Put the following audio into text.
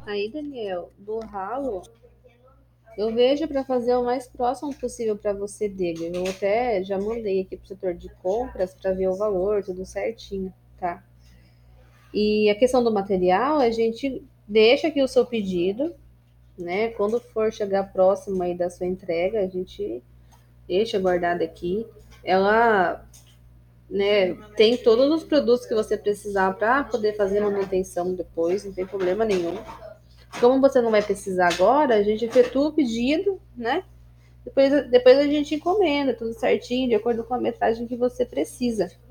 Aí, Daniel, do ralo, eu vejo para fazer o mais próximo possível para você dele. Eu até já mandei aqui pro setor de compras para ver o valor, tudo certinho, tá? E a questão do material, a gente deixa aqui o seu pedido, né? Quando for chegar próximo aí da sua entrega, a gente deixa guardado aqui. Ela, né, tem todos os produtos que você precisar para poder fazer manutenção depois, não tem problema nenhum. Como você não vai precisar agora, a gente efetua o pedido, né? Depois a gente encomenda tudo certinho, de acordo com a metragem que você precisa.